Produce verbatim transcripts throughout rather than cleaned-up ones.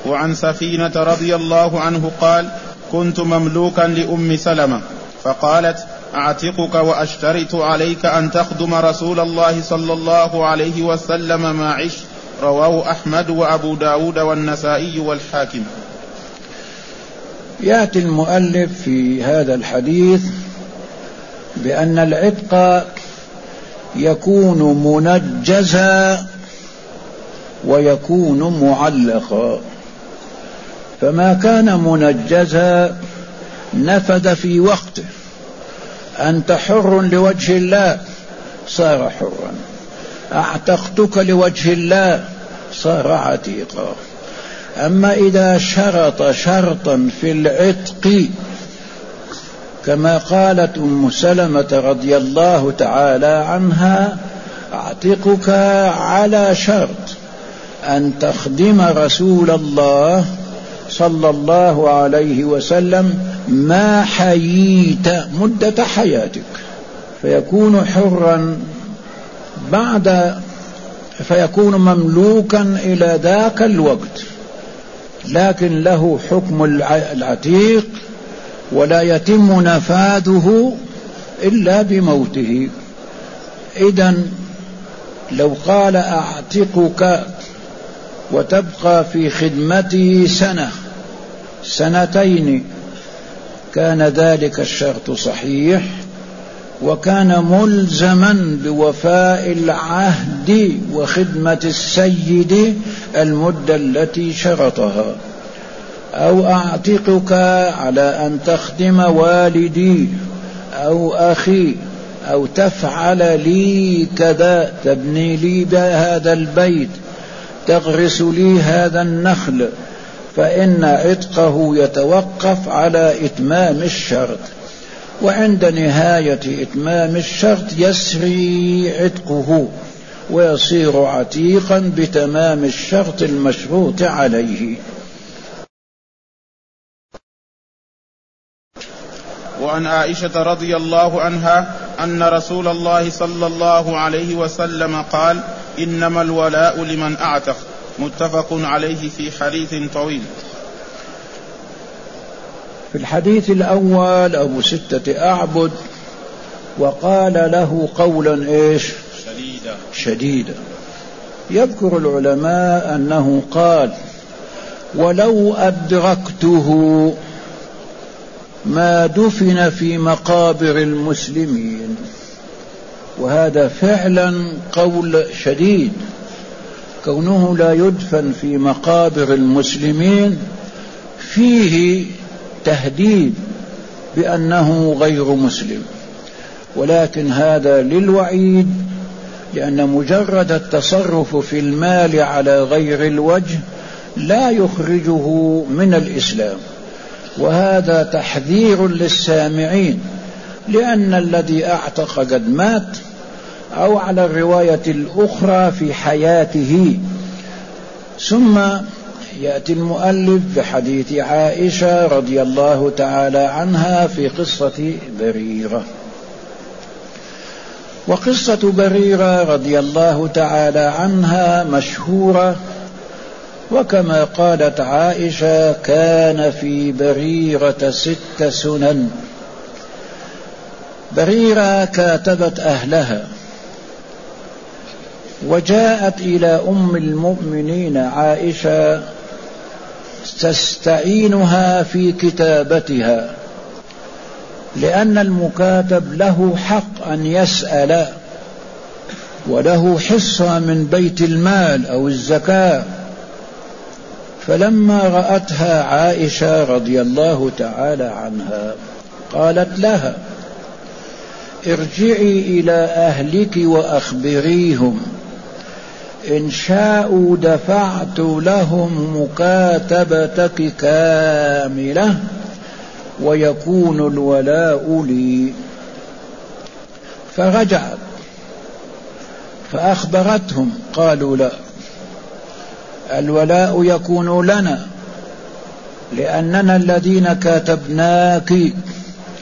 وعن سفينة رضي الله عنه قال: كنت مملوكا لأم سلمة فقالت: أعتقك وأشترط عليك أن تخدم رسول الله صلى الله عليه وسلم ما عشت. رواه أحمد وأبو داود والنسائي والحاكم. يأتي المؤلف في هذا الحديث بأن العتق يكون منجزا ويكون معلقا، فما كان منجزا نفذ في وقته، أنت حر لوجه الله صار حرا، أعتقتك لوجه الله صار عتيقا. أما إذا شرط شرطا في العتق كما قالت أم سلمة رضي الله تعالى عنها: أعتقك على شرط أن تخدم رسول الله صلى الله عليه وسلم ما حييت مدة حياتك، فيكون حرا بعد فيكون مملوكا إلى ذاك الوقت، لكن له حكم العتيق ولا يتم نفاذه إلا بموته. إذن لو قال أعتقك وتبقى في خدمته سنة سنتين كان ذلك الشرط صحيح، وكان ملزما بوفاء العهد وخدمة السيد المدة التي شرطها. أو أعتقك على أن تخدم والدي أو أخي، أو تفعل لي كذا، تبني لي هذا البيت، تغرس لي هذا النخل، فإن عتقه يتوقف على إتمام الشرط، وعند نهاية إتمام الشرط يسري عتقه ويصير عتيقا بتمام الشرط المشروط عليه. وعن عائشة رضي الله عنها أن رسول الله صلى الله عليه وسلم قال: إنما الولاء لمن أعتق. متفق عليه في حديث طويل. في الحديث الأول أبو ستة أعبد، وقال له قولا إيش؟ شديدا شديدا. يذكر العلماء أنه قال: ولو أدركته ما دفن في مقابر المسلمين. وهذا فعلا قول شديد، كونه لا يدفن في مقابر المسلمين فيه تهديد بأنه غير مسلم، ولكن هذا للوعيد، لأن مجرد التصرف في المال على غير الوجه لا يخرجه من الإسلام، وهذا تحذير للسامعين، لأن الذي أعتق قد مات، أو على الرواية الأخرى في حياته. ثم يأتي المؤلف بحديث عائشة رضي الله تعالى عنها في قصة بريرة. وقصة بريرة رضي الله تعالى عنها مشهورة، وكما قالت عائشة: كان في بريرة ست سنن. بريرة كاتبت أهلها وجاءت إلى أم المؤمنين عائشة تستعينها في كتابتها، لأن المكاتب له حق أن يسأل، وله حصة من بيت المال أو الزكاة. فلما رأتها عائشة رضي الله تعالى عنها قالت لها: ارجعي إلى أهلك وأخبريهم، إن شاءوا دفعت لهم مكاتبتك كاملة ويكون الولاء لي. فرجعت فأخبرتهم، قالوا: لا، الولاء يكون لنا لأننا الذين كاتبناك.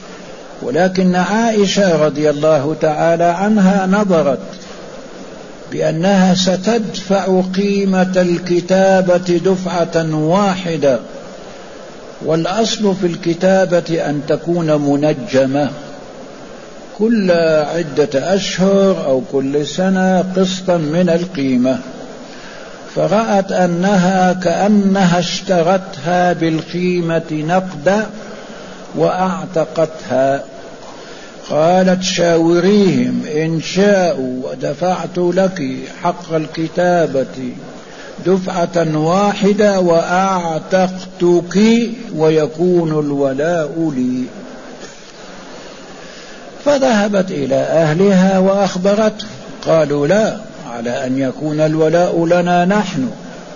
ولكن عائشة رضي الله تعالى عنها نظرت بأنها ستدفع قيمة الكتابة دفعة واحدة، والأصل في الكتابة أن تكون منجمة كل عدة أشهر أو كل سنة قسطا من القيمة، فرأت أنها كأنها اشترتها بالقيمة نقدا وأعتقتها. قالت شاوريهم إن شاءوا ودفعت لك حق الكتابة دفعة واحدة وأعتقتك ويكون الولاء لي. فذهبت إلى أهلها وأخبرته، قالوا لا، على أن يكون الولاء لنا نحن.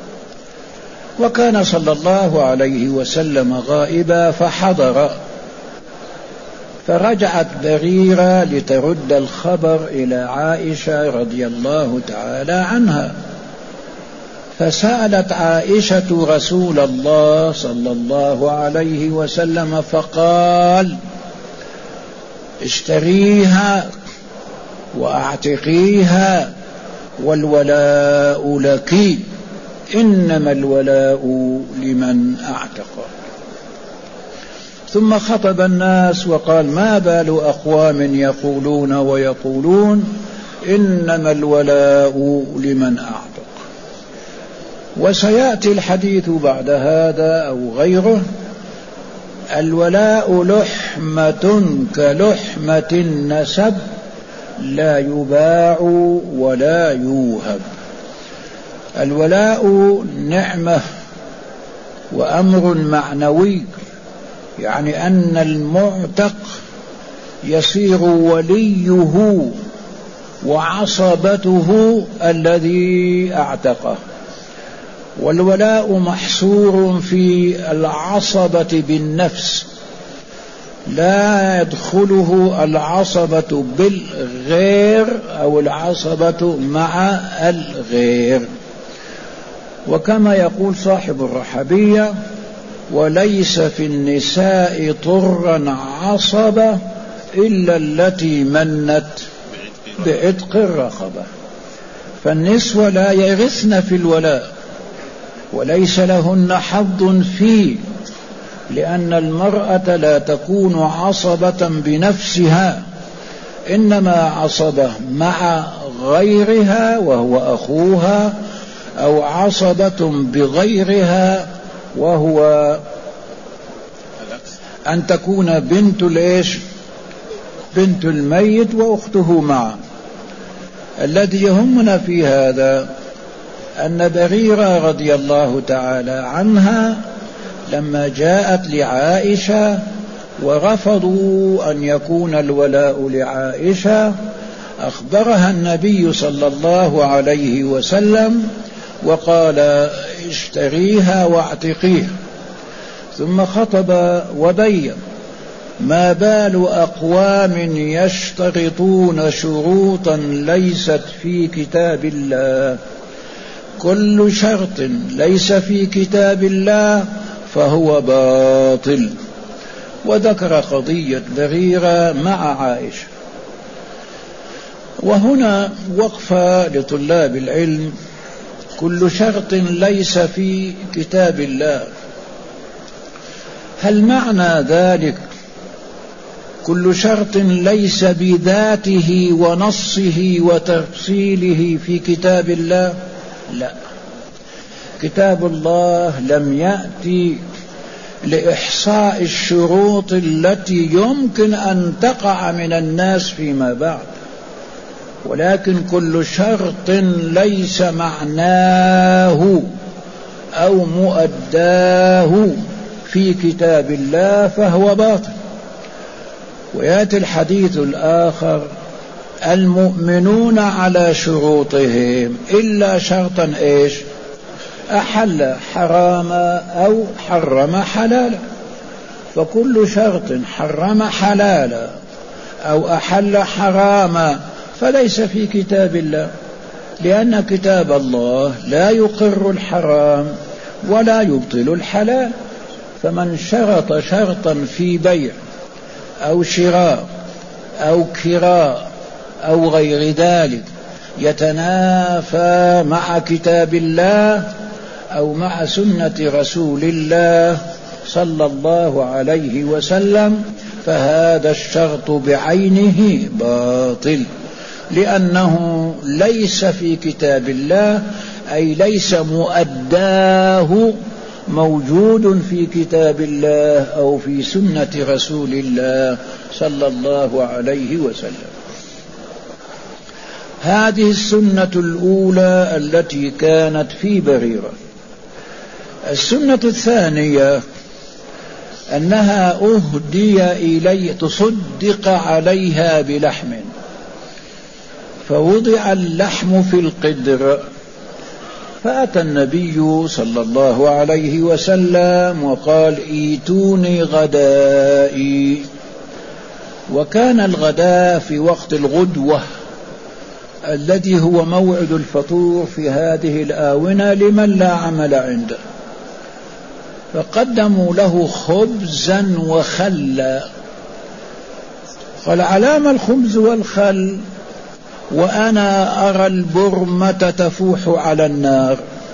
وكان صلى الله عليه وسلم غائبا فحضر، فرجعت بريرة لترد الخبر إلى عائشة رضي الله تعالى عنها، فسألت عائشة رسول الله صلى الله عليه وسلم فقال اشتريها وأعتقيها والولاء لك، إنما الولاء لمن أعتق. ثم خطب الناس وقال ما بال أقوام يقولون ويقولون إنما الولاء لمن أعتق. وسيأتي الحديث بعد هذا أو غيره. الولاء لحمة كلحمة النسب لا يباع ولا يوهب. الولاء نعمة وأمر معنوي، يعني أن المعتق يصير وليه وعصبته الذي اعتقه. والولاء محصور في العصبة بالنفس، لا يدخله العصبة بالغير أو العصبة مع الغير. وكما يقول صاحب الرحبية وليس في النساء طرا عصبة إلا التي منت بعتق الرقبة. فالنسوة لا يرثن في الولاء وليس لهن حظ فيه، لأن المرأة لا تكون عصبة بنفسها، إنما عصبة مع غيرها وهو أخوها، أو عصبة بغيرها وهو أن تكون بنت الإيش بنت الميت وأخته معه. الذي يهمنا في هذا أن بريرة رضي الله تعالى عنها لما جاءت لعائشة ورفضوا أن يكون الولاء لعائشة أخبرها النبي صلى الله عليه وسلم وقال اشتريها واعتقيها، ثم خطب وبين ما بال أقوام يشترطون شروطا ليست في كتاب الله، كل شرط ليس في كتاب الله فهو باطل. وذكر قضية بريرة مع عائشة. وهنا وقفة لطلاب العلم. كل شرط ليس في كتاب الله، هل معنى ذلك كل شرط ليس بذاته ونصه وتفصيله في كتاب الله؟ لا، كتاب الله لم يأتي لإحصاء الشروط التي يمكن أن تقع من الناس فيما بعد، ولكن كل شرط ليس معناه أو مؤداه في كتاب الله فهو باطل. ويأتي الحديث الآخر المؤمنون على شروطهم إلا شرطا إيش أحل حراما أو حرم حلالا. فكل شرط حرم حلالا أو أحل حراما فليس في كتاب الله، لأن كتاب الله لا يقر الحرام ولا يبطل الحلال. فمن شرط شرطا في بيع أو شراء أو كراء أو غير ذلك يتنافى مع كتاب الله أو مع سنة رسول الله صلى الله عليه وسلم، فهذا الشرط بعينه باطل، لأنه ليس في كتاب الله، أي ليس مؤداه موجود في كتاب الله أو في سنة رسول الله صلى الله عليه وسلم. هذه السنة الأولى التي كانت في بريرة. السنة الثانية أنها أهدي إلي تصدق عليها بلحم، فوضع اللحم في القدر، فأتى النبي صلى الله عليه وسلم وقال ايتوني غدائي، وكان الغداء في وقت الغدوة الذي هو موعد الفطور في هذه الآونة لمن لا عمل عنده، فقدموا له خبزا وخلا. قال علام الخبز والخل وأنا أرى البرمة تفوح على النار.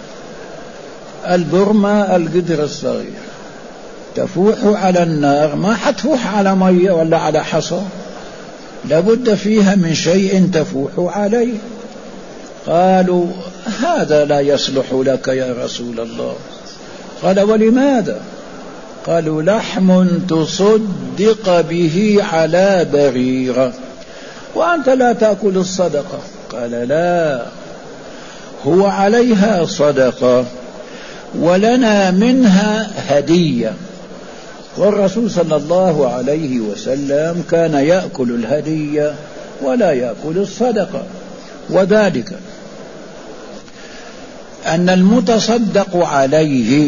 البرمة القدر الصغير تفوح على النار، ما حتفوح على مية ولا على حصى، لابد فيها من شيء تفوح عليه. قالوا هذا لا يصلح لك يا رسول الله. قال ولماذا؟ قالوا لحم تصدق به على بريرة وأنت لا تأكل الصدقة. قال لا، هو عليها صدقة ولنا منها هدية، والرسول صلى الله عليه وسلم كان يأكل الهدية ولا يأكل الصدقة. وذلك أن المتصدق عليه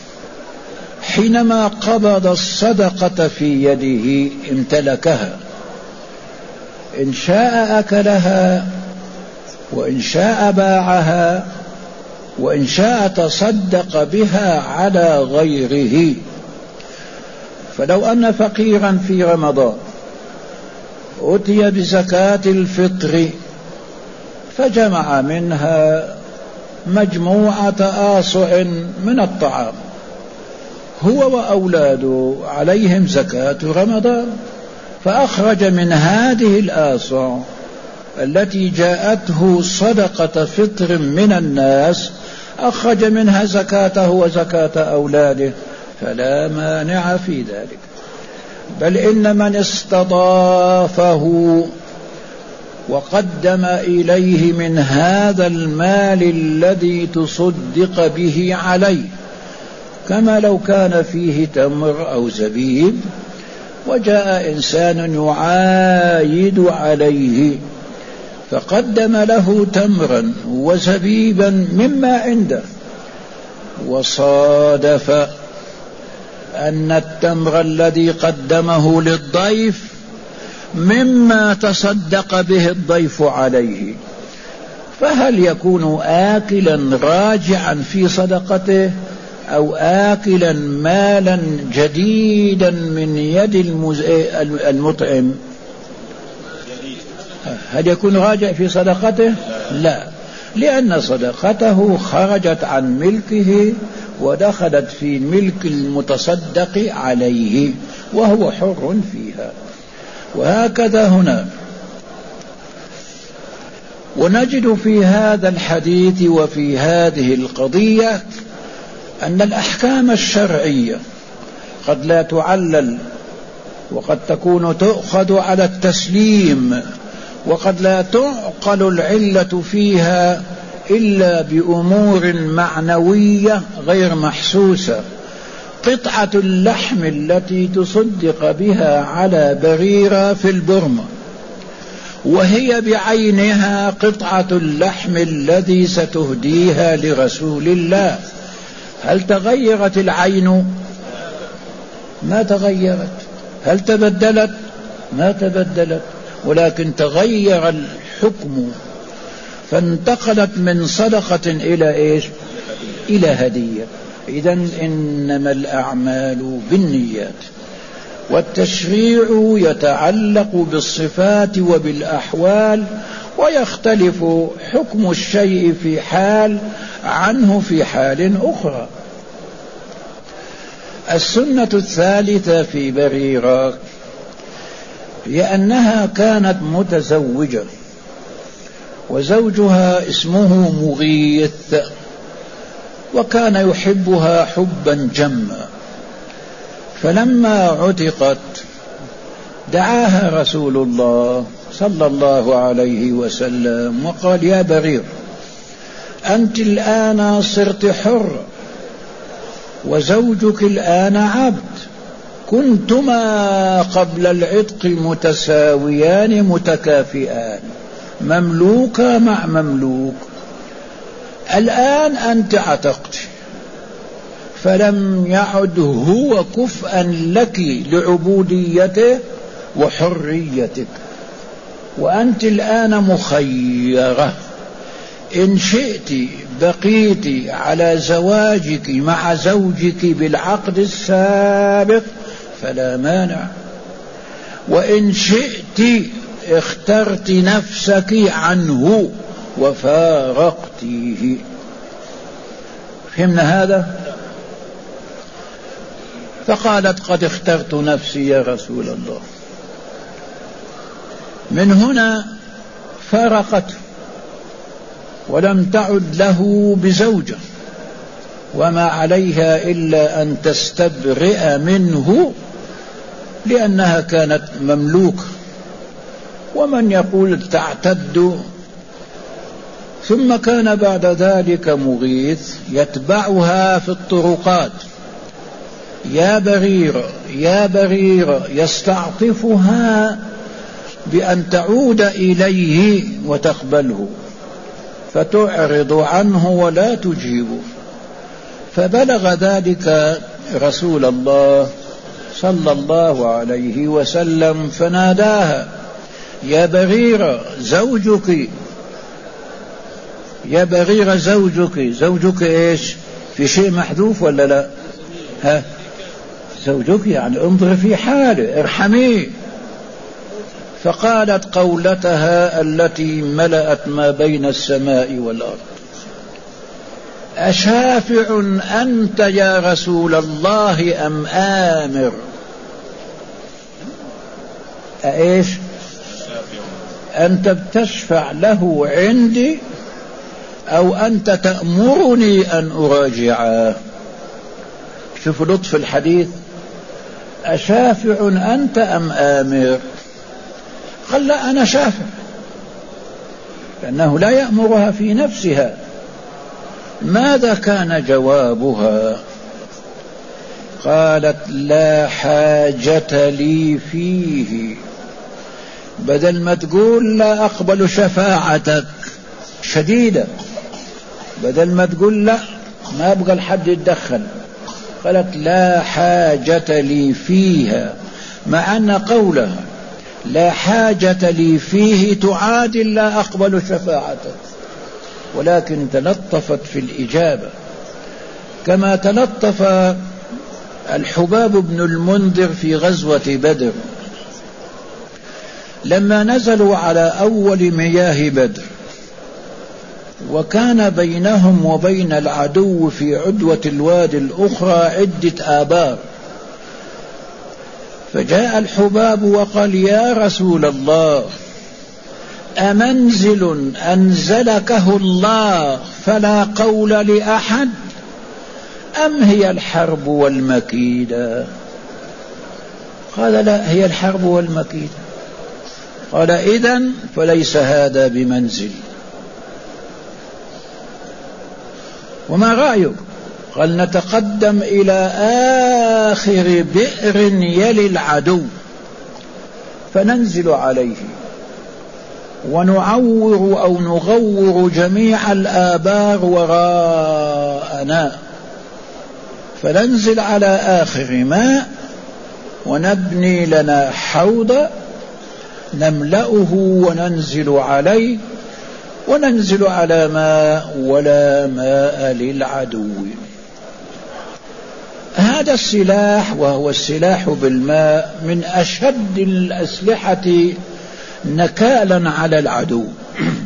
حينما قبض الصدقة في يده امتلكها، إن شاء أكلها وإن شاء باعها وإن شاء تصدق بها على غيره. فلو أن فقيرا في رمضان أتي بزكاة الفطر فجمع منها مجموعة آصع من الطعام، هو وأولاده عليهم زكاة رمضان، فأخرج من هذه الآصع التي جاءته صدقة فطر من الناس، أخرج منها زكاته وزكاة أولاده، فلا مانع في ذلك. بل إن من استضافه وقدم إليه من هذا المال الذي تصدق به عليه، كما لو كان فيه تمر أو زبيب وجاء إنسان يعايد عليه فقدم له تمرا وزبيبا مما عنده، وصادف أن التمر الذي قدمه للضيف مما تصدق به الضيف عليه، فهل يكون آكلا راجعا في صدقته أو آكلا مالا جديدا من يد المطعم؟ هل يكون راجع في صدقته؟ لا، لأن صدقته خرجت عن ملكه ودخلت في ملك المتصدق عليه وهو حر فيها. وهكذا هنا. ونجد في هذا الحديث وفي هذه القضية أن الأحكام الشرعية قد لا تعلل، وقد تكون تؤخذ على التسليم، وقد لا تعقل العلة فيها إلا بأمور معنوية غير محسوسة. قطعة اللحم التي تصدق بها على بريرة في البرمة، وهي بعينها قطعة اللحم الذي ستهديها لرسول الله، هل تغيرت العين؟ ما تغيرت. هل تبدلت؟ ما تبدلت، ولكن تغير الحكم، فانتقلت من صدقة إلى إيش؟ إلى هدية. إذن إنما الأعمال بالنيات، والتشريع يتعلق بالصفات وبالأحوال، ويختلف حكم الشيء في حال عنه في حال أخرى. السنة الثالثة في بريرة هي أنها كانت متزوجة وزوجها اسمه مغيث، وكان يحبها حبا جما، فلما عتقت دعاها رسول الله صلى الله عليه وسلم وقال: يا برير، أنت الآن صرت حر وزوجك الآن عبد، كنتما قبل العتق متساويان متكافئان، مملوك مع مملوك، الآن أنت عتقت، فلم يعد هو كفءا لك لعبوديته وحريتك، وأنت الآن مخيرة، إن شئت بقيت على زواجك مع زوجك بالعقد السابق فلا مانع، وإن شئت اخترت نفسك عنه وفارقتيه. فهمنا هذا؟ فقالت: قد اخترت نفسي يا رسول الله. من هنا فارقته ولم تعد له بزوجة، وما عليها إلا أن تستبرئ منه لأنها كانت مملوكة، ومن يقول تعتد. ثم كان بعد ذلك مغيث يتبعها في الطرقات: يا بريرة يا بريرة، يستعطفها بأن تعود إليه وتقبله، فتعرض عنه ولا تجيبه. فبلغ ذلك رسول الله صلى الله عليه وسلم فناداها: يا بريرة زوجك، يا بريرة زوجك. زوجك ايش؟ في شيء محذوف ولا لا؟ ها، زوجك يعني انظر في حاله، ارحميه. فقالت قولتها التي ملأت ما بين السماء والأرض: أشافع أنت يا رسول الله أم آمر؟ أإيش؟ أنت بتشفع له عندي أو أنت تأمرني أن أراجعه؟ شوف لطف الحديث، أشافع أنت أم آمر؟ قال: لا، أنا شافع، لأنه لا يأمرها في نفسها. ماذا كان جوابها؟ قالت: لا حاجة لي فيه. بدل ما تقول لا أقبل شفاعتك شديدة، بدل ما تقول لا ما أبغى الحد يتدخل، قالت: لا حاجة لي فيها، مع أن قولها لا حاجة لي فيه تعادل لا أقبل شفاعتك، ولكن تلطفت في الإجابة، كما تلطف الحباب بن المنذر في غزوة بدر لما نزلوا على أول مياه بدر، وكان بينهم وبين العدو في عدوة الوادي الأخرى عدة آبار. فجاء الحباب وقال: يا رسول الله، أمنزل أنزلكه الله فلا قول لأحد، أم هي الحرب والمكيدة؟ قال: لا، هي الحرب والمكيدة. قال: إذن فليس هذا بمنزل. وما رأيك؟ قال: نتقدم إلى آخر بئر يلي العدو فننزل عليه ونعور أو نغور جميع الآبار وراءنا، فننزل على آخر ماء ونبني لنا حوض نملأه وننزل عليه، وننزل على ماء ولا ماء للعدو. هذا السلاح، وهو السلاح بالماء، من أشد الأسلحة نكالا على العدو.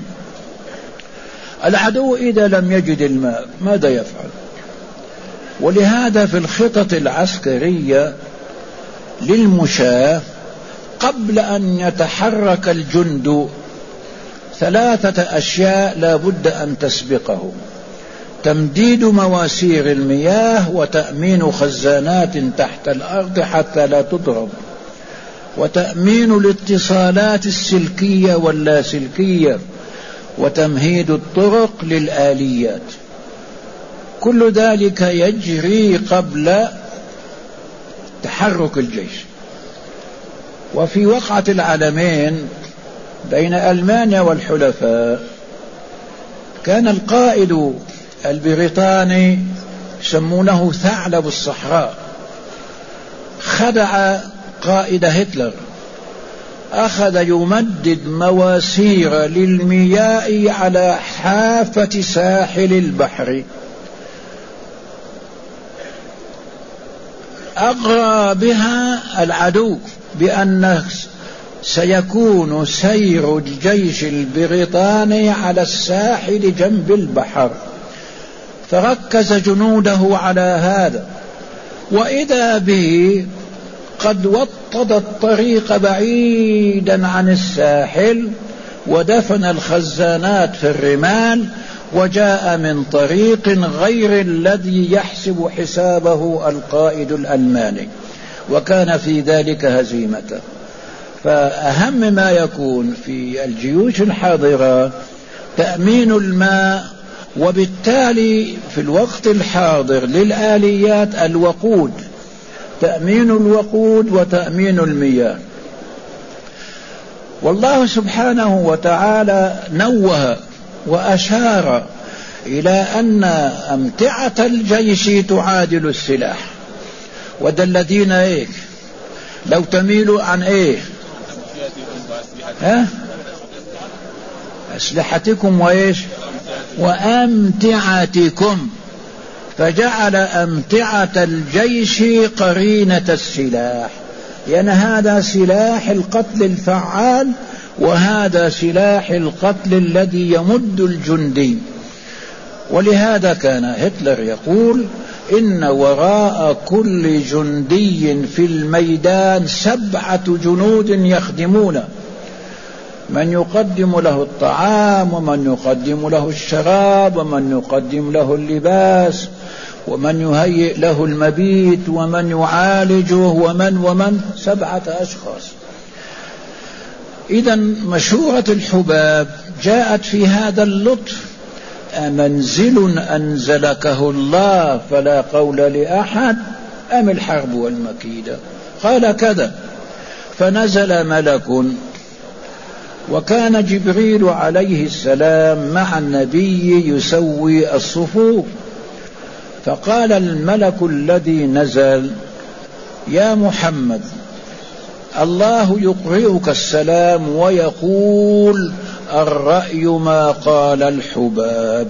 العدو إذا لم يجد الماء ماذا يفعل؟ ولهذا في الخطط العسكرية للمشاة قبل أن يتحرك الجند ثلاثة أشياء لا بد أن تسبقه: تمديد مواسير المياه، وتأمين خزانات تحت الأرض حتى لا تضرب، وتأمين الاتصالات السلكية واللاسلكية، وتمهيد الطرق للآليات. كل ذلك يجري قبل تحرك الجيش. وفي وقعة العلمين بين ألمانيا والحلفاء كان القائد البريطاني يسمونه ثعلب الصحراء، خدع قائد هتلر، أخذ يمدد مواسير للمياه على حافة ساحل البحر، أغرى بها العدو بأن سيكون سير الجيش البريطاني على الساحل جنب البحر، فركز جنوده على هذا، وإذا به قد وطد الطريق بعيدا عن الساحل ودفن الخزانات في الرمال، وجاء من طريق غير الذي يحسب حسابه القائد الألماني، وكان في ذلك هزيمة. فأهم ما يكون في الجيوش الحاضرة تأمين الماء، وبالتالي في الوقت الحاضر للآليات الوقود، تأمين الوقود وتأمين المياه. والله سبحانه وتعالى نوه وأشار إلى أن أمتعة الجيش تعادل السلاح. وده الذين إيه لو تميلوا عن إيه ها أسلحتكم وإيش وأمتعتكم، فجعل أمتعة الجيش قرينة السلاح، لأن هذا سلاح القتل الفعال، وهذا سلاح القتل الذي يمد الجندي. ولهذا كان هتلر يقول: إن وراء كل جندي في الميدان سبعة جنود يخدمونه، من يقدم له الطعام، ومن يقدم له الشراب، ومن يقدم له اللباس، ومن يهيئ له المبيت، ومن يعالجه، ومن ومن سبعة أشخاص. إذن مشورة الحباب جاءت في هذا اللطف: أمنزل أنزلكه الله فلا قول لأحد، أم الحرب والمكيدة؟ قال كذا. فنزل ملك، وكان جبريل عليه السلام مع النبي يسوي الصفوف، فقال الملك الذي نزل: يا محمد، الله يقرئك السلام ويقول: الرأي ما قال الحباب.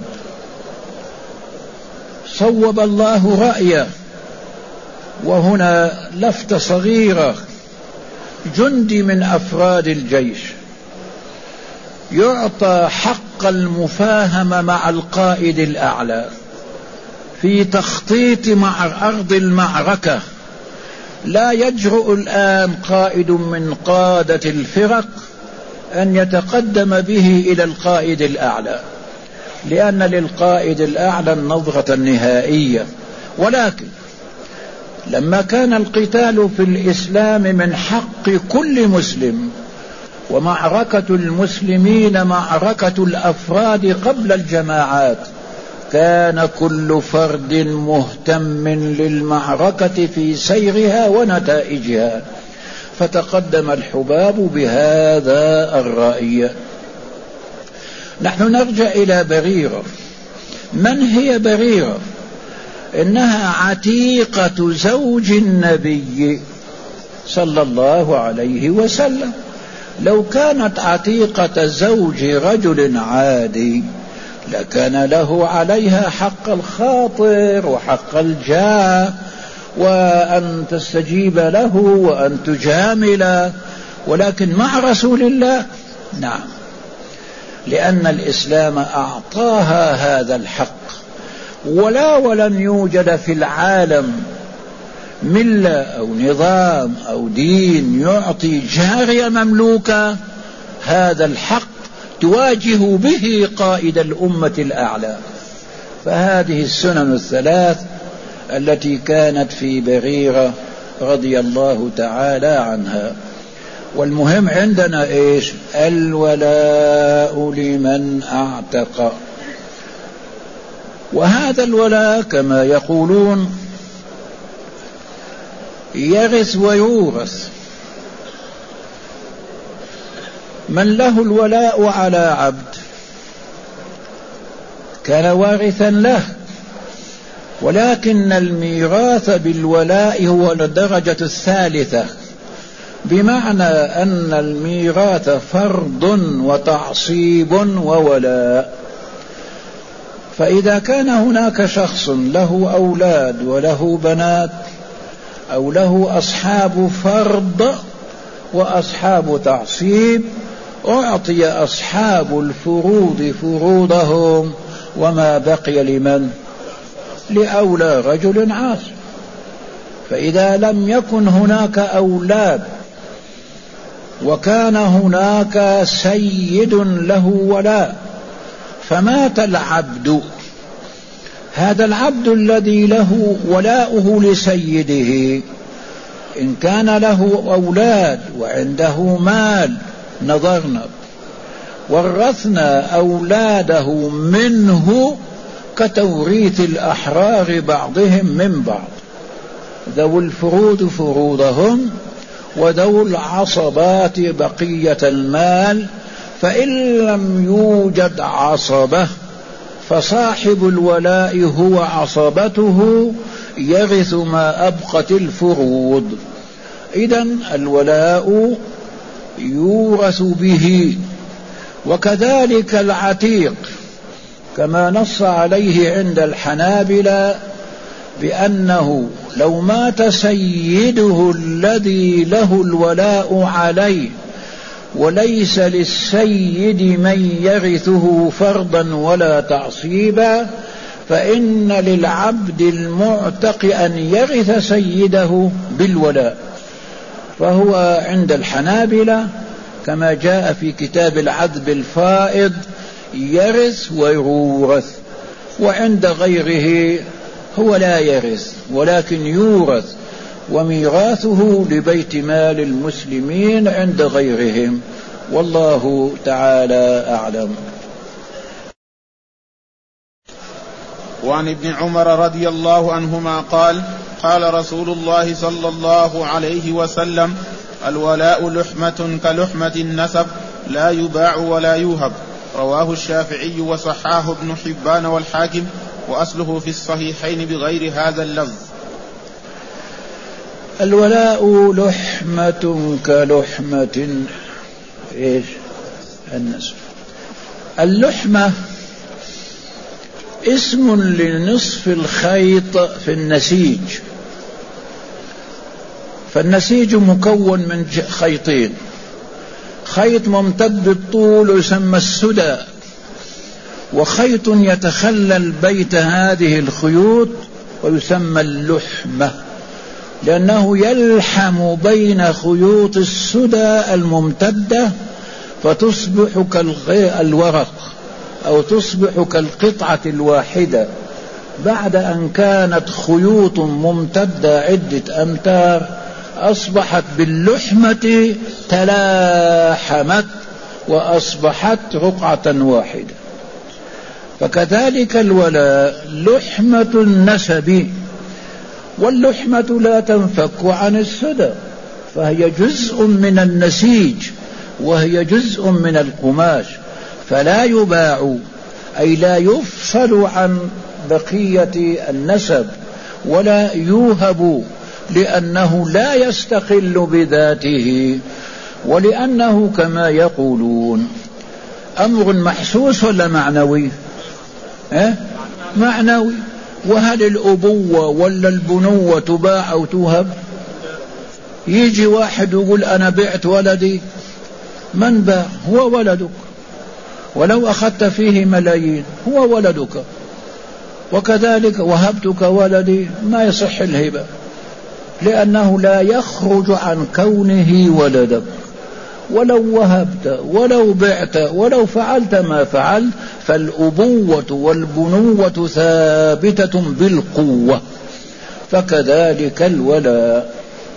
صوب الله رأيه. وهنا لفتة صغيرة: جندي من أفراد الجيش يعطى حق المفاهمة مع القائد الأعلى في تخطيط مع أرض المعركة. لا يجرؤ الآن قائد من قادة الفرق أن يتقدم به إلى القائد الأعلى، لأن للقائد الأعلى النظرة النهائية. ولكن لما كان القتال في الإسلام من حق كل مسلم، ومعركة المسلمين معركة الأفراد قبل الجماعات، كان كل فرد مهتم للمعركة في سيرها ونتائجها، فتقدم الحباب بهذا الرأي. نحن نرجع إلى بريرة. من هي بريرة؟ إنها عتيقة زوج النبي صلى الله عليه وسلم. لو كانت عتيقة زوج رجل عادي لكان له عليها حق الخاطر وحق الجاه، وأن تستجيب له وأن تجامل، ولكن مع رسول الله نعم. لأن الإسلام أعطاها هذا الحق، ولا ولن يوجد في العالم ملة أو نظام أو دين يعطي جارية مملوكة هذا الحق تواجه به قائد الأمة الأعلى. فهذه السنن الثلاث التي كانت في بريرة رضي الله تعالى عنها. والمهم عندنا إيش؟ الولاء لمن أعتق. وهذا الولاء كما يقولون يرث ويورث. من له الولاء على عبد كان وارثا له، ولكن الميراث بالولاء هو الدرجة الثالثة، بمعنى أن الميراث فرض وتعصيب وولاء. فإذا كان هناك شخص له أولاد وله بنات أو له أصحاب فرض وأصحاب تعصيب، أعطي أصحاب الفروض فروضهم، وما بقي لمن؟ لأولى رجل عاصب. فإذا لم يكن هناك أولاد وكان هناك سيد له ولاء فمات العبد، هذا العبد الذي له ولاؤه لسيده إن كان له أولاد وعنده مال نظرنا ورثنا أولاده منه كتوريث الأحرار بعضهم من بعض، ذو الفروض فروضهم وذو العصبات بقية المال. فإن لم يوجد عصبة فصاحب الولاء هو عصبته يرث ما أبقت الفروض. إذن الولاء يورث به. وكذلك العتيق كما نص عليه عند الحنابلة بأنه لو مات سيده الذي له الولاء عليه وليس للسيد من يرثه فرضا ولا تعصيبا، فإن للعبد المعتق أن يرث سيده بالولاء. فهو عند الحنابلة كما جاء في كتاب العذب الفائض يرث ويورث، وعند غيره هو لا يرث ولكن يورث، وميراثه لبيت مال المسلمين عند غيرهم، والله تعالى أعلم. وعن ابن عمر رضي الله عنهما قال: قال رسول الله صلى الله عليه وسلم: الولاء لحمة كلحمة النسب لا يباع ولا يوهب. رواه الشافعي وصححه ابن حبان والحاكم، وأصله في الصحيحين بغير هذا اللفظ. الولاء لحمة كلحمة إيش؟ النسب. اللحمة اسم لنصف الخيط في النسيج، فالنسيج مكون من خيطين، خيط ممتد الطول يسمى السدى، وخيط يتخلل بيت هذه الخيوط ويسمى اللحمة، لأنه يلحم بين خيوط السدى الممتدة فتصبح كالورق أو تصبح كالقطعة الواحدة، بعد أن كانت خيوط ممتدة عدة أمتار أصبحت باللحمة تلاحمت وأصبحت رقعة واحدة. فكذلك الولاء لحمة النسب، واللحمة لا تنفك عن السدى، فهي جزء من النسيج وهي جزء من القماش، فلا يباع أي لا يفصل عن بقية النسب ولا يوهب، لأنه لا يستقل بذاته، ولأنه كما يقولون أمر محسوس ولا معنوي؟ أه؟ معنوي. وهل الأبوة ولا البنوة تباع أو توهب؟ يجي واحد يقول أنا بعت ولدي، من باع؟ هو ولدك، ولو أخذت فيه ملايين هو ولدك، وكذلك وهبتك ولدي ما يصح الهبة، لأنه لا يخرج عن كونه ولدك، ولو وهبت ولو بعت ولو فعلت ما فعلت فالأبوة والبنوة ثابتة بالقوة، فكذلك الولاء.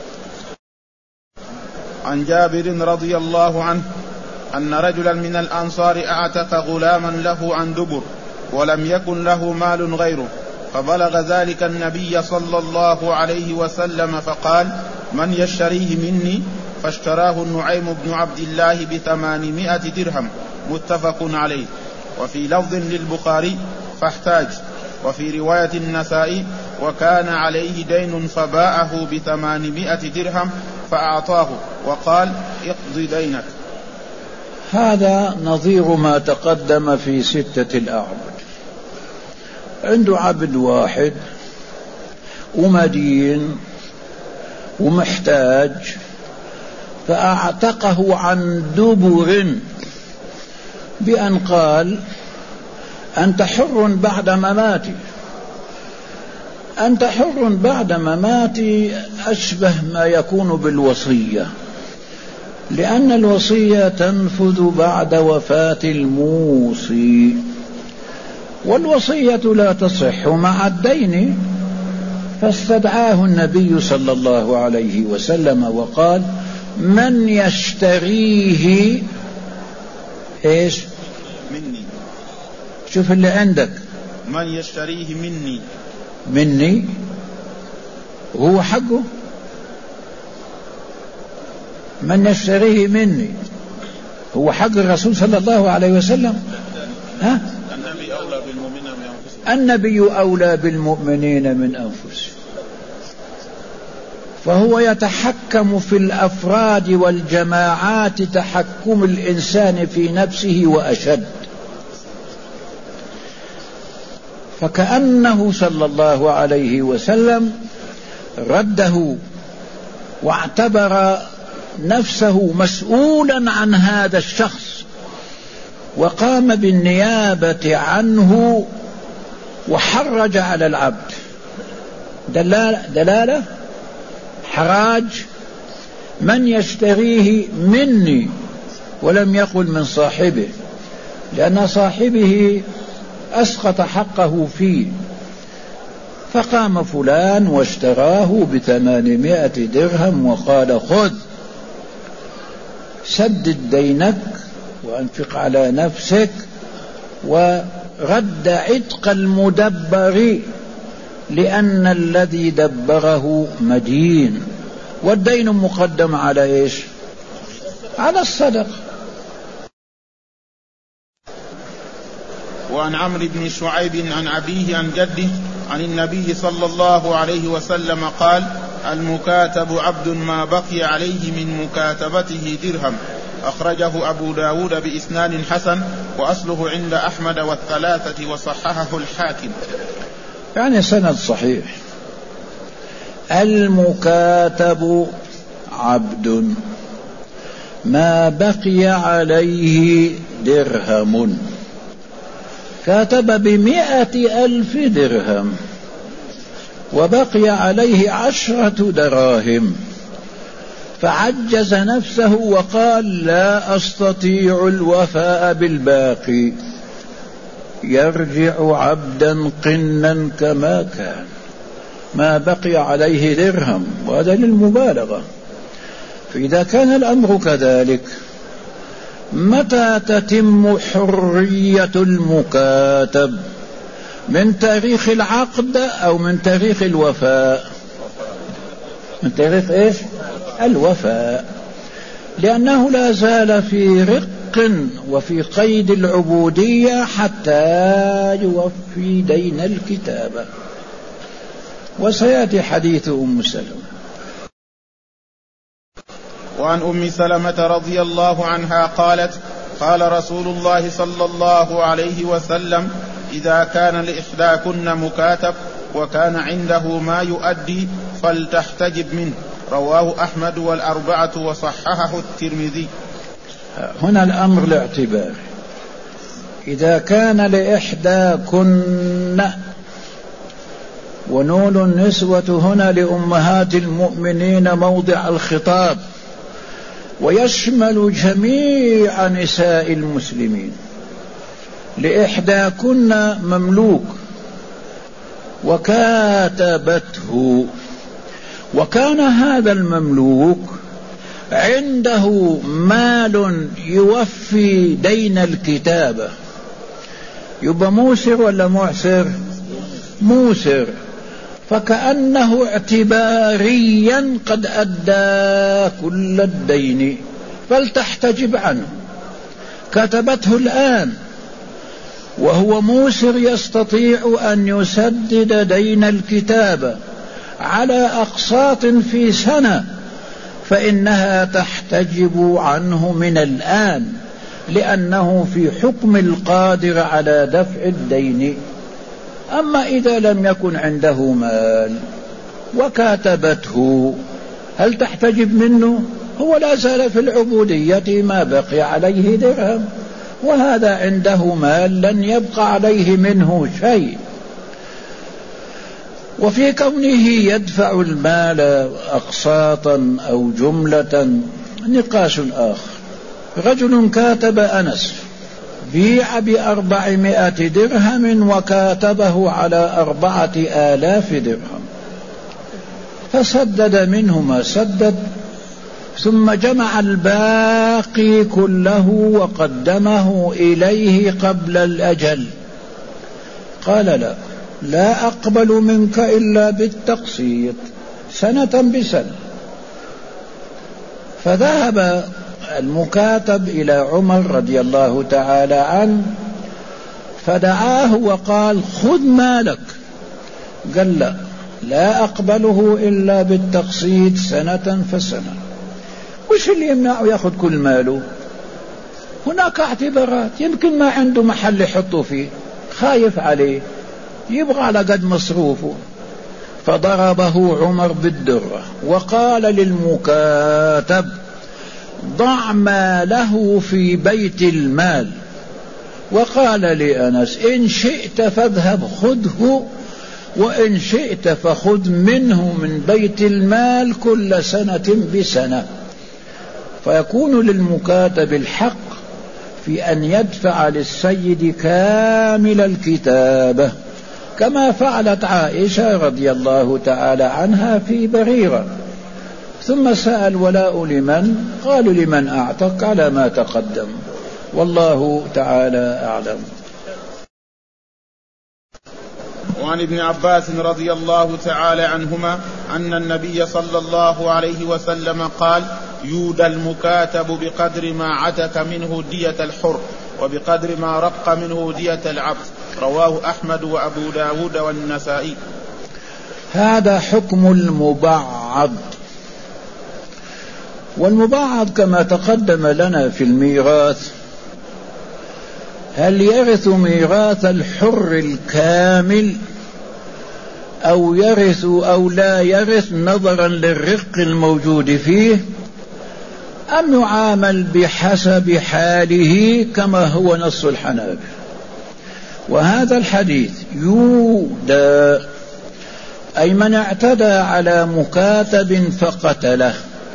عن جابر رضي الله عنه أن رجلا من الأنصار أعتق غلاما له عن دبر ولم يكن له مال غيره، فبلغ ذلك النبي صلى الله عليه وسلم فقال: من يشتريه مني؟ فاشتراه النعيم بن عبد الله بثمانمائة درهم، متفق عليه. وفي لفظ للبخاري: فاحتاج. وفي رواية النسائي: وكان عليه دين فباعه بثمانمائة درهم فأعطاه وقال: اقض دينك. هذا نظير ما تقدم في ستة الأعبد. عنده عبد واحد ومدين ومحتاج، فأعتقه عن دبر بأن قال: أنت حر بعد مماتي. أنت حر بعد مماتي أشبه ما يكون بالوصية، لأن الوصية تنفذ بعد وفاة الموصي، والوصية لا تصح مع الدين. فاستدعاه النبي صلى الله عليه وسلم وقال: من يشتريه إيش؟ مني. شوف اللي عندك، من يشتريه مني. مني هو حقه. من يشتريه مني هو حق الرسول صلى الله عليه وسلم. ها؟ النبي أولى بالمؤمنين من أنفسهم. النبي أولى بالمؤمنين من أنفسهم، فهو يتحكم في الأفراد والجماعات تحكم الإنسان في نفسه وأشد. فكأنه صلى الله عليه وسلم رده واعتبر نفسه مسؤولا عن هذا الشخص، وقام بالنيابة عنه وحرج على العبد. دلالة, دلالة حراج. من يشتريه مني، ولم يقل من صاحبه، لأن صاحبه أسقط حقه فيه. فقام فلان واشتراه بثمانمائة درهم وقال: خذ سدد دينك وأنفق على نفسك، ورد عتق المدبر، لأن الذي دبره مدين، والدين مقدم على إيش؟ على الصدقة. وعن عمرو بن شعيب عن أبيه عن جده عن النبي صلى الله عليه وسلم قال: المكاتب عبد ما بقي عليه من مكاتبته درهم. أخرجه أبو داود بإسناد حسن، وأصله عند أحمد والثلاثة، وصححه الحاكم. يعني سند صحيح. المكاتب عبد ما بقي عليه درهم، كاتب بمئة ألف درهم وبقي عليه عشرة دراهم، فعجز نفسه وقال: لا أستطيع الوفاء بالباقي، يرجع عبدا قنا كما كان. ما بقي عليه درهم، وهذا للمبالغة. فإذا كان الأمر كذلك، متى تتم حرية المكاتب؟ من تاريخ العقد أو من تاريخ الوفاء؟ من تاريخ إيش؟ الوفاء، لأنه لا زال في رق وفي قيد العبودية حتى يوفي دين الكتابة. وسيأتي حديث أم سلمة. وعن أم سلمة رضي الله عنها قالت: قال رسول الله صلى الله عليه وسلم: إذا كان لإحداكن مكاتب وكان عنده ما يؤدي فلتحتجب منه. رواه أحمد والأربعة، وصححه الترمذي. هنا الأمر لاعتبار. إذا كان لإحداكن، ونون النسوة هنا لأمهات المؤمنين موضع الخطاب، ويشمل جميع نساء المسلمين. لإحداكن مملوك وكاتبته، وكان هذا المملوك عنده مال يوفي دين الكتابة، يبقى موسر ولا معسر؟ موسر، فكأنه اعتباريا قد أدى كل الدين فلتحتجب عنه. كتبته الآن وهو موسر، يستطيع أن يسدد دين الكتابة على أقساط في سنة، فإنها تحتجب عنه من الآن، لأنه في حكم القادر على دفع الدين. أما إذا لم يكن عنده مال وكاتبته، هل تحتجب منه؟ هو لا زال في العبودية ما بقي عليه درهم، وهذا عنده مال لن يبقى عليه منه شيء. وفي كونه يدفع المال أقساطا أو جملة نقاش آخر. رجل كاتب أنس بيع بأربعمائة درهم وكاتبه على أربعة آلاف درهم، فسدد منه ما سدد، ثم جمع الباقي كله وقدمه إليه قبل الأجل. قال لا لا أقبل منك إلا بالتقسيط سنة بسنة. فذهب المكاتب إلى عمر رضي الله تعالى عنه فدعاه وقال خذ مالك. قال لا لا أقبله إلا بالتقسيط سنة فسنة. وش اللي يمنعه يأخذ كل ماله؟ هناك اعتبارات، يمكن ما عنده محل يحطه فيه، خايف عليه، يبغى على قد مصروفه. فضربه عمر بالدرة وقال للمكاتب ضع ماله في بيت المال، وقال لأنس إن شئت فاذهب خذه، وإن شئت فخذ منه من بيت المال كل سنة بسنة. فيكون للمكاتب الحق في أن يدفع للسيد كامل الكتابة، كما فعلت عائشة رضي الله تعالى عنها في بريرة. ثم سأل ولاء لمن؟ قالوا لمن أعتق على ما تقدم، والله تعالى أعلم. وعن ابن عباس رضي الله تعالى عنهما أن النبي صلى الله عليه وسلم قال يودى المكاتب بقدر ما عتك منه دية الحر، وبقدر ما رق منه دية العبد. رواه أحمد وأبو داود والنسائي. هذا حكم المبعض. والمبعض كما تقدم لنا في الميراث، هل يرث ميراث الحر الكامل أو يرث أو لا يرث نظرا للرق الموجود فيه، أم يعامل بحسب حاله كما هو نص الحنابلة؟ وهذا الحديث يودى أي من اعتدى على مكاتب فقتله،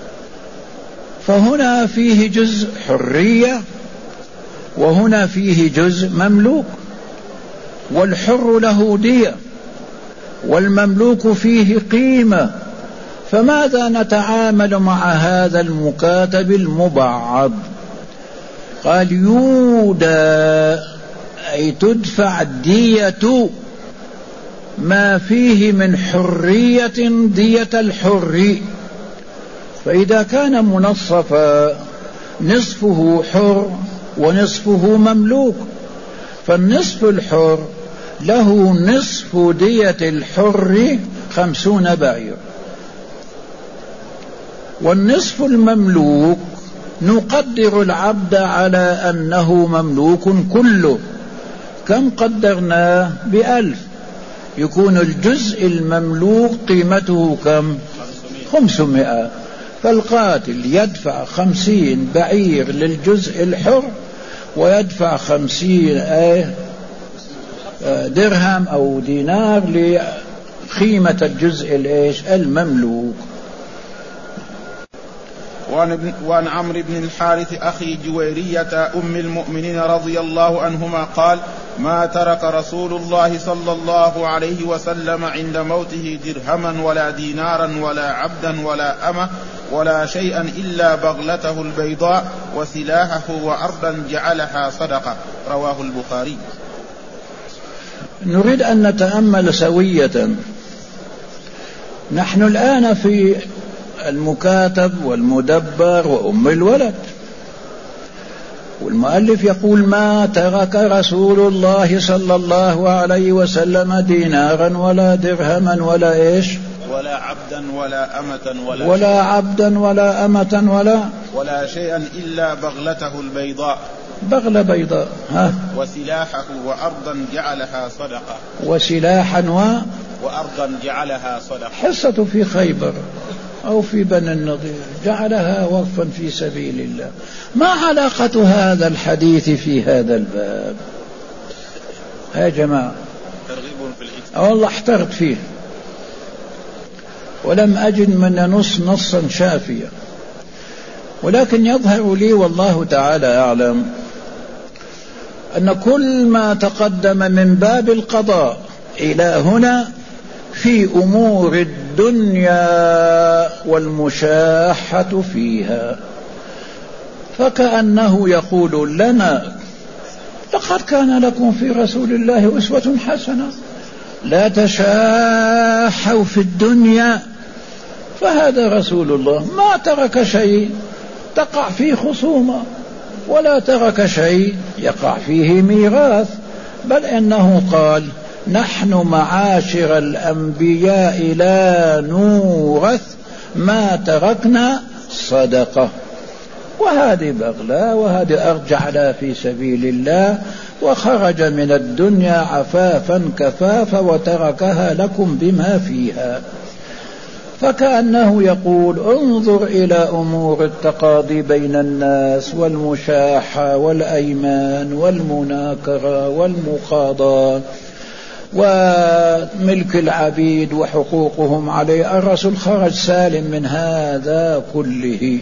فهنا فيه جزء حرية وهنا فيه جزء مملوك، والحر له دية والمملوك فيه قيمة، فماذا نتعامل مع هذا المكاتب المبعض؟ قال يودى أي تدفع دية ما فيه من حرية دية الحر. فإذا كان منصفا نصفه حر ونصفه مملوك، فالنصف الحر له نصف دية الحر خمسون بعير، والنصف المملوك نقدر العبد على أنه مملوك كله. كم قدرناه؟ بألف، يكون الجزء المملوك قيمته كم؟ خمسمائة. فالقاتل يدفع خمسين بعير للجزء الحر ويدفع خمسين درهم أو دينار لقيمة الجزء الإيش المملوك. وعن عمرو بن الحارث أخي جويرية أم المؤمنين رضي الله عنهما قال: ما ترك رسول الله صلى الله عليه وسلم عند موته درهما ولا دينارا ولا عبدا ولا أمة ولا شيئا إلا بغلته البيضاء وسلاحه وأرضا جعلها صدقة. رواه البخاري. نريد أن نتأمل سوية. نحن الآن في المكاتب والمدبر وأم الولد، والمؤلف يقول: ما ترك رسول الله صلى الله عليه وسلم دينارا ولا درهما ولا إيش ولا عبدا ولا أمة ولا, ولا عبدا ولا أمة ولا ولا شيئا إلا بغلته البيضاء بغلة بيضاء ها وسلاحه وأرضا جعلها صدقة وسلاحا و وأرضا جعلها صدقة. حصة في خيبر أو في بني النضير جعلها وقفا في سبيل الله. ما علاقة هذا الحديث في هذا الباب يا جماعة؟ ترغيب في الإتقان. والله احترت فيه ولم أجد من نص نصا شافيا، ولكن يظهر لي والله تعالى أعلم أن كل ما تقدم من باب القضاء إلى هنا في أمور الدنيا والمشاحة فيها، فكأنه يقول لنا: لقد كان لكم في رسول الله أسوة حسنة، لا تشاحوا في الدنيا. فهذا رسول الله ما ترك شيء تقع فيه خصومة، ولا ترك شيء يقع فيه ميراث، بل إنه قال: نحن معاشر الأنبياء لا نورث ما تركنا صدقة. وهذه بغلة وهذه أرجع لها في سبيل الله، وخرج من الدنيا عفافا كفافا وتركها لكم بما فيها. فكأنه يقول: انظر إلى أمور التقاضي بين الناس والمشاحة والأيمان والمناكرة والمقاضاة وملك العبيد وحقوقهم عليه. الرسول خرج سالم من هذا كله،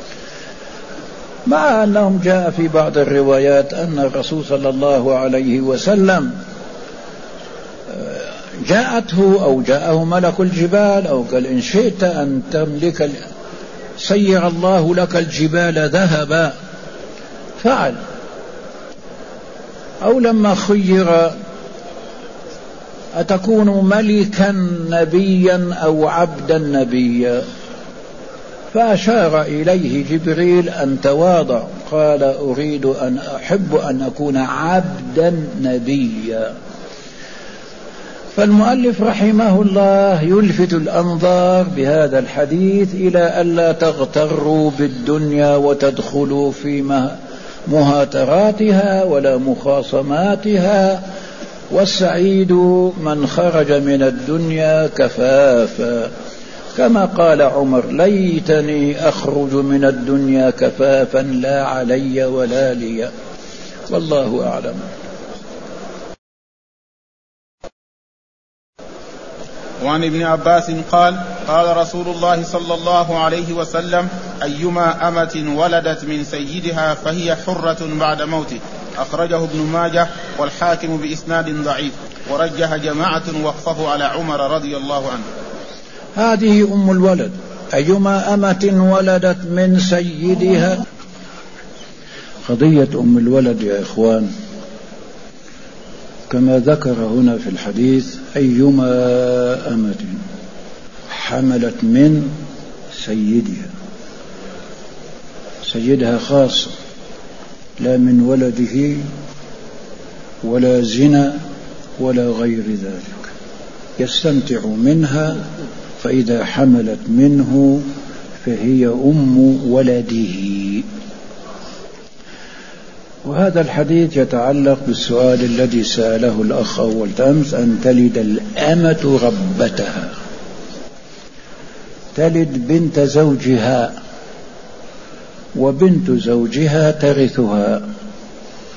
مع أنهم جاء في بعض الروايات أن الرسول صلى الله عليه وسلم جاءته أو جاءه ملك الجبال أو قال: إن شئت أن تملك سير الله لك الجبال ذهبا فعل. أو لما خير: أتكون ملكا نبيا أو عبدا نبيا؟ فأشار إليه جبريل أن تواضع، قال: أريد أن أحب أن أكون عبدا نبيا. فالمؤلف رحمه الله يلفت الأنظار بهذا الحديث إلى ألا تغتروا بالدنيا وتدخلوا في مهاتراتها ولا مخاصماتها، والسعيد من خرج من الدنيا كفافا، كما قال عمر: ليتني أخرج من الدنيا كفافا لا علي ولا لي. والله أعلم. وعن ابن عباس قال: قال رسول الله صلى الله عليه وسلم: أيما أمة ولدت من سيدها فهي حرة بعد موته. أخرجه ابن ماجه والحاكم بإسناد ضعيف، ورجح جماعة وقفه على عمر رضي الله عنه. هذه أم الولد. أيما أمة ولدت من سيدها. قضية أم الولد يا إخوان كما ذكر هنا في الحديث: أيما أمة حملت من سيدها، سيدها خاصة، لا من ولده ولا زنا ولا غير ذلك، يستمتع منها، فإذا حملت منه فهي أم ولده. وهذا الحديث يتعلق بالسؤال الذي سأله الأخ أول أمس: أن تلد الأمة ربتها، تلد بنت زوجها، وبنت زوجها ترثها.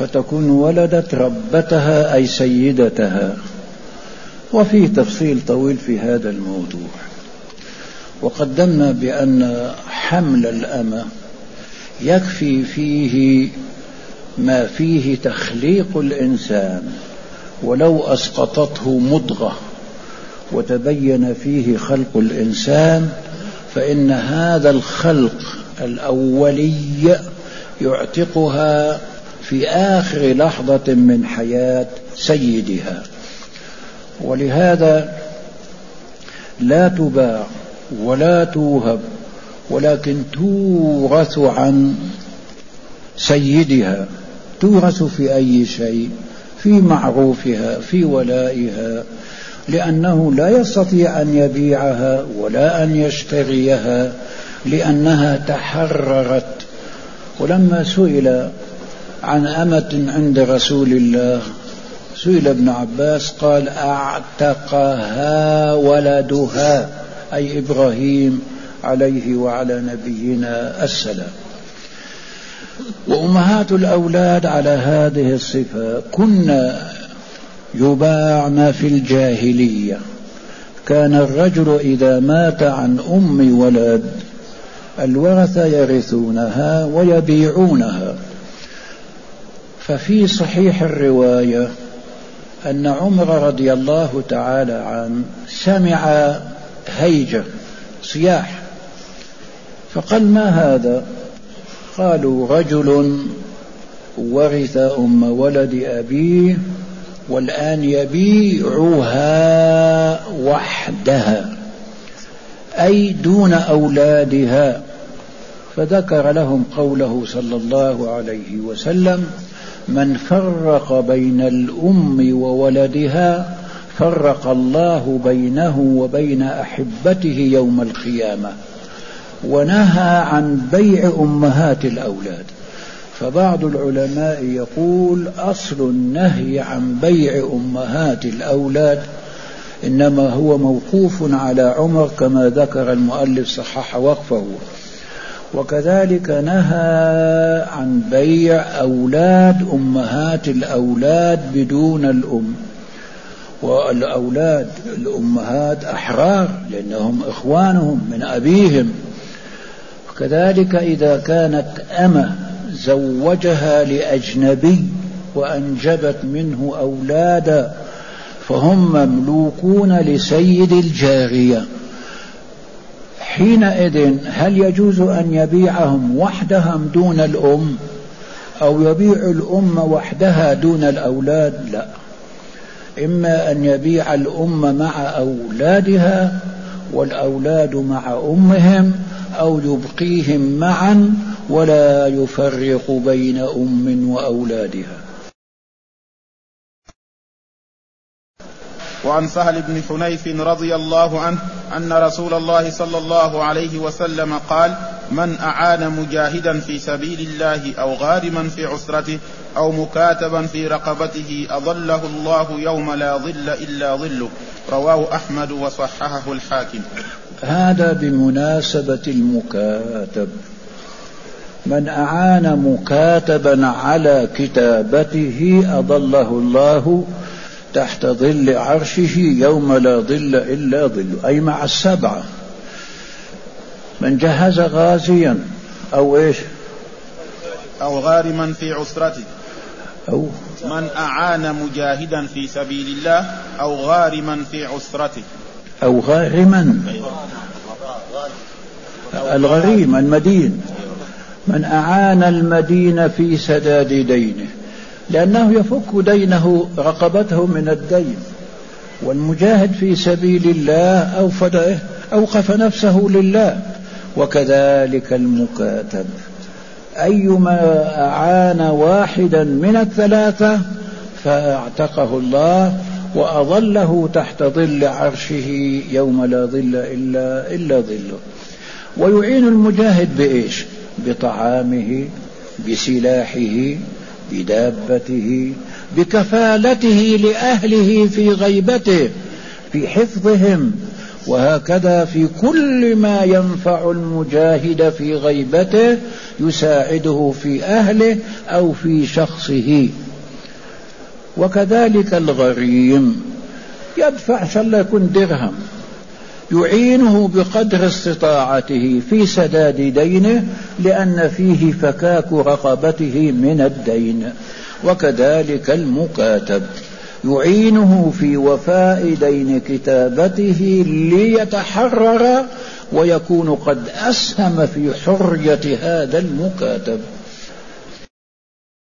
فتكون ولدت ربتها أي سيدتها. وفي تفصيل طويل في هذا الموضوع. وقدمنا بأن حمل الأمة يكفي فيه ما فيه تخليق الإنسان، ولو أسقطته مضغة وتبين فيه خلق الإنسان فإن هذا الخلق الأولي يعتقها في آخر لحظة من حياة سيدها. ولهذا لا تباع ولا توهب، ولكن تورث عن سيدها. تورث في أي شيء؟ في معروفها، في ولائها، لأنه لا يستطيع أن يبيعها ولا أن يشتريها لأنها تحررت. ولما سئل عن أمة عند رسول الله سئل ابن عباس قال أعتقها ولدها، أي إبراهيم عليه وعلى نبينا السلام. وأمهات الأولاد على هذه الصفة كنا يباعن في الجاهلية. كان الرجل إذا مات عن أم ولد الورثة يرثونها ويبيعونها. ففي صحيح الرواية أن عمر رضي الله تعالى عنه سمع هيجة صياح فقال ما هذا؟ قالوا رجل ورث أم ولد أبيه والآن يبيعها وحدها، أي دون أولادها. فذكر لهم قوله صلى الله عليه وسلم من فرق بين الأم وولدها فرق الله بينه وبين أحبته يوم القيامة. ونهى عن بيع أمهات الأولاد. فبعض العلماء يقول أصل النهي عن بيع أمهات الأولاد إنما هو موقوف على عمر كما ذكر المؤلف صحح وقفه. وكذلك نهى عن بيع أولاد أمهات الأولاد بدون الأم. والأولاد الأمهات أحرار لأنهم إخوانهم من أبيهم. كذلك إذا كانت أمة زوجها لأجنبي وأنجبت منه أولادا فهم مملوكون لسيد الجارية. حينئذ هل يجوز أن يبيعهم وحدهم دون الأم أو يبيع الأم وحدها دون الأولاد؟ لا، إما أن يبيع الأم مع أولادها والأولاد مع أمهم أو يبقيهم معا ولا يفرق بين أم وأولادها. وعن سهل بن حنيف رضي الله عنه أن رسول الله صلى الله عليه وسلم قال من أعان مجاهدا في سبيل الله أو غارما في عسرته أو مكاتبا في رقبته أظله الله يوم لا ظل إلا ظله. رواه أحمد وصححه الحاكم. هذا بمناسبة المكاتب. من أعان مكاتبا على كتابته أظله الله تحت ظل عرشه يوم لا ظل إلا ظله، أي مع السبعة. من جهز غازيا أو إيش أو غارما في عسرته أو من أعان مجاهدا في سبيل الله أو غارما في عسرته أو غارما الغريم المدين. من أعان المدين في سداد دينه لأنه يفك دينه رقبته من الدين. والمجاهد في سبيل الله أوفد أوقف نفسه لله. وكذلك المكاتب أيما أعان واحدا من الثلاثة فاعتقه الله وأظله تحت ظل عرشه يوم لا ظل إلا, إلا ظله. ويعين المجاهد بإيش؟ بطعامه، بسلاحه، بدابته، بكفالته لأهله في غيبته، في حفظهم وهكذا في كل ما ينفع المجاهد في غيبته يساعده في أهله أو في شخصه. وكذلك الغريم يدفع شل يكون درهم يعينه بقدر استطاعته في سداد دينه لأن فيه فكاك رقبته من الدين. وكذلك المكاتب يعينه في وفاء دين كتابته ليتحرر ويكون قد أسهم في حرية هذا المكاتب.